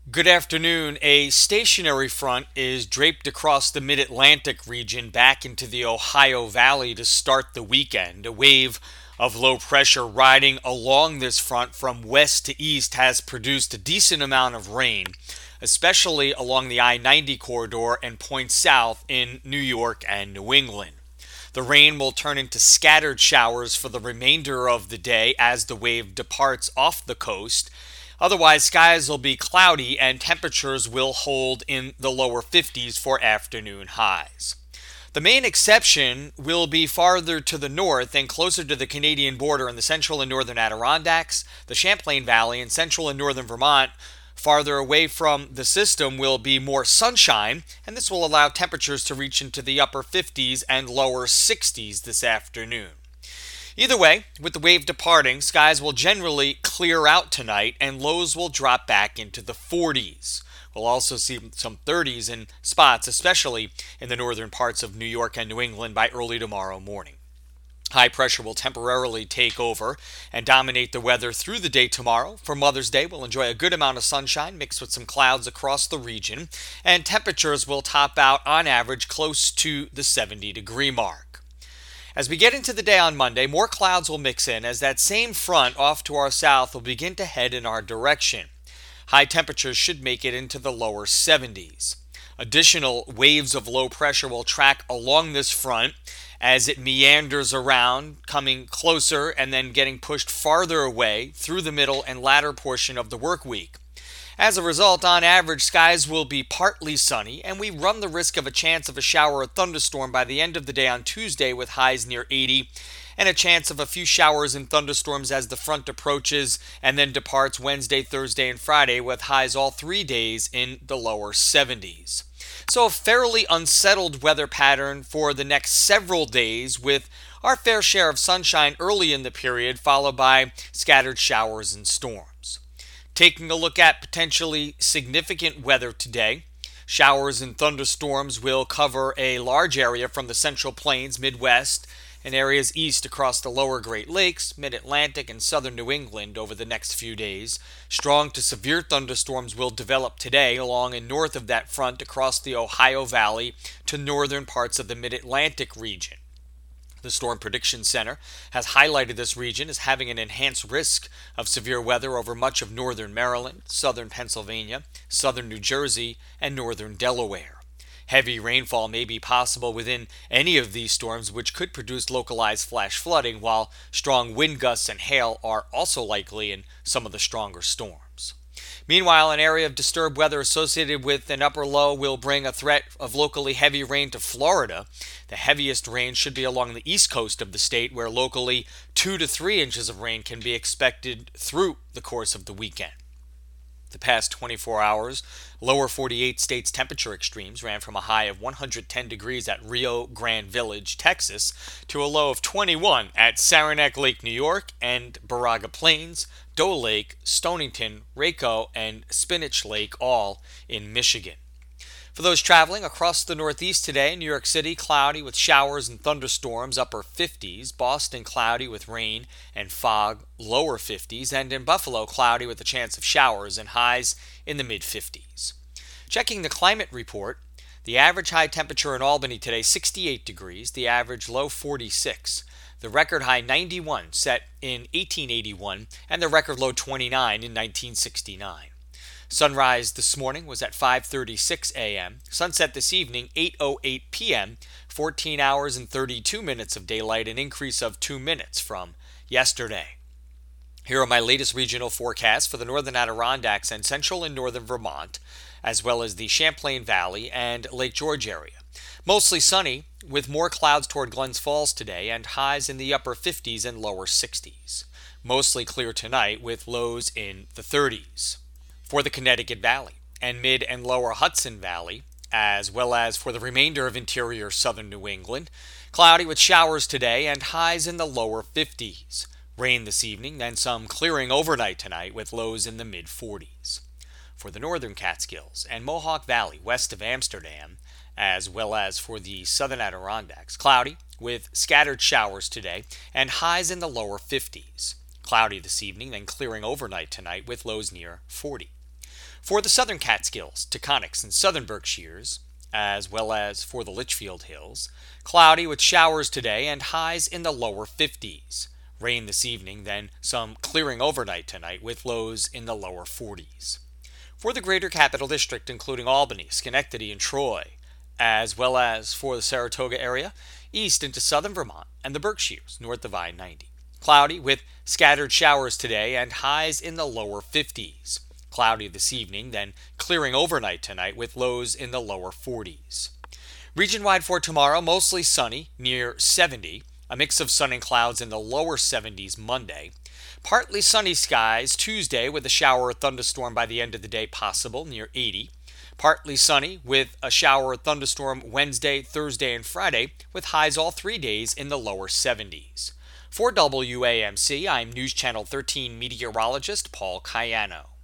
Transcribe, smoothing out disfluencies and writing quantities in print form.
Good afternoon. A stationary front is draped across the mid Atlantic region back into the Ohio Valley to start the weekend. A wave of low pressure riding along this front from west to east has produced a decent amount of rain, especially along the I 90 corridor and points south in New York and New England. The rain will turn into scattered showers for the remainder of the day as the wave departs off the coast. Otherwise, skies will be cloudy and temperatures will hold in the lower 50s for afternoon highs. The main exception will be farther to the north and closer to the Canadian border in the central and northern Adirondacks, the Champlain Valley, and central and northern Vermont. Farther away from the system will be more sunshine, and this will allow temperatures to reach into the upper 50s and lower 60s this afternoon. Either way, with the wave departing, skies will generally clear out tonight and lows will drop back into the 40s. We'll also see some 30s in spots, especially in the northern parts of New York and New England by early tomorrow morning. High pressure will temporarily take over and dominate the weather through the day tomorrow. For Mother's Day, we'll enjoy a good amount of sunshine mixed with some clouds across the region, and temperatures will top out on average close to the 70-degree mark. As we get into the day on Monday, more clouds will mix in as that same front off to our south will begin to head in our direction. High temperatures should make it into the lower 70s. Additional waves of low pressure will track along this front as it meanders around, coming closer and then getting pushed farther away through the middle and latter portion of the work week. As a result, on average, skies will be partly sunny, and we run the risk of a chance of a shower or thunderstorm by the end of the day on Tuesday with highs near 80, and a chance of a few showers and thunderstorms as the front approaches and then departs Wednesday, Thursday, and Friday with highs all 3 days in the lower 70s. So a fairly unsettled weather pattern for the next several days with our fair share of sunshine early in the period, followed by scattered showers and storms. Taking a look at potentially significant weather today, showers and thunderstorms will cover a large area from the Central Plains, Midwest, and areas east across the lower Great Lakes, Mid-Atlantic, and southern New England over the next few days. Strong to severe thunderstorms will develop today along and north of that front across the Ohio Valley to northern parts of the Mid-Atlantic region. The Storm Prediction Center has highlighted this region as having an enhanced risk of severe weather over much of northern Maryland, southern Pennsylvania, southern New Jersey, and northern Delaware. Heavy rainfall may be possible within any of these storms, which could produce localized flash flooding, while strong wind gusts and hail are also likely in some of the stronger storms. Meanwhile, an area of disturbed weather associated with an upper low will bring a threat of locally heavy rain to Florida. The heaviest rain should be along the east coast of the state, where locally 2 to 3 inches of rain can be expected through the course of the weekend. The past 24 hours, lower 48 states' temperature extremes ran from a high of 110 degrees at Rio Grande Village, Texas, to a low of 21 at Saranac Lake, New York, and Baraga Plains, Doe Lake, Stonington, Waco, and Spinach Lake, all in Michigan. For those traveling across the Northeast today, New York City cloudy with showers and thunderstorms, upper 50s. Boston cloudy with rain and fog, lower 50s. And in Buffalo cloudy with a chance of showers and highs in the mid 50s. Checking the climate report, the average high temperature in Albany today 68 degrees, the average low 46. The record high 91 set in 1881 and the record low 29 in 1969. Sunrise this morning was at 5:36 a.m. Sunset this evening 8:08 p.m. 14 hours and 32 minutes of daylight, an increase of 2 minutes from yesterday. Here are my latest regional forecasts for the northern Adirondacks and central and northern Vermont, as well as the Champlain Valley and Lake George area. Mostly sunny, with more clouds toward Glens Falls today and highs in the upper 50s and lower 60s. Mostly clear tonight with lows in the 30s. For the Connecticut Valley and mid and lower Hudson Valley, as well as for the remainder of interior southern New England, cloudy with showers today and highs in the lower 50s. Rain this evening, then some clearing overnight tonight with lows in the mid 40s. For the northern Catskills and Mohawk Valley west of Amsterdam, as well as for the southern Adirondacks, cloudy with scattered showers today and highs in the lower 50s. Cloudy this evening, then clearing overnight tonight with lows near 40. For the southern Catskills, Taconics, and southern Berkshires, as well as for the Litchfield Hills, cloudy with showers today and highs in the lower 50s. Rain this evening, then some clearing overnight tonight with lows in the lower 40s. For the greater capital district, including Albany, Schenectady, and Troy, as well as for the Saratoga area, east into southern Vermont, and the Berkshires, north of I-90. Cloudy with scattered showers today and highs in the lower 50s. Cloudy this evening, then clearing overnight tonight with lows in the lower 40s. Region-wide for tomorrow, mostly sunny, near 70. A mix of sun and clouds in the lower 70s Monday. Partly sunny skies Tuesday with a shower or thunderstorm by the end of the day possible, near 80. Partly sunny with a shower or thunderstorm Wednesday, Thursday, and Friday with highs all 3 days in the lower 70s. For WAMC, I'm News Channel 13 meteorologist Paul Cayano.